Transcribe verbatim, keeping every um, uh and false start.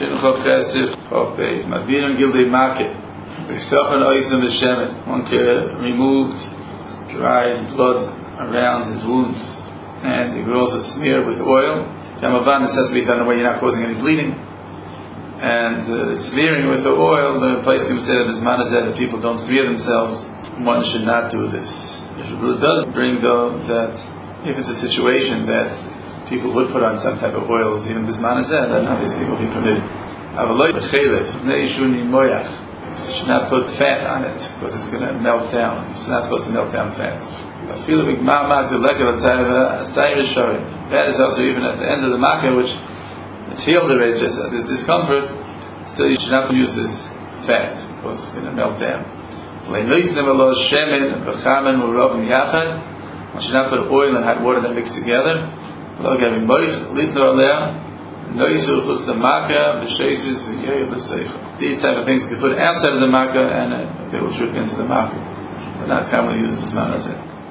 Shin Chov Chesif, Chov Beis. Mavirim Gildei Makeh. B'Shochan Oisem V'Shemen. One removed dried blood around his wound, and you could also smear with oil. Kamavan, this has to be done in a way you're not causing any bleeding. And uh, smearing with the oil, the place can say that this man is that people don't smear themselves. One should not do this. It does bring though that if it's a situation that people would put on some type of oils, even bisman hazeh, then obviously it will be permitted. You should not put fat on it because it's going to melt down. It's not supposed to melt down fast. That is also even at the end of the makkah, which it's healed already, just this discomfort. Still, you should not use this fat because it's going to melt down. One should not put oil and hot water that mix together. These type of things you can put outside of the makkah and uh, they will drip into the makkah, but not commonly used as bisman hazeh.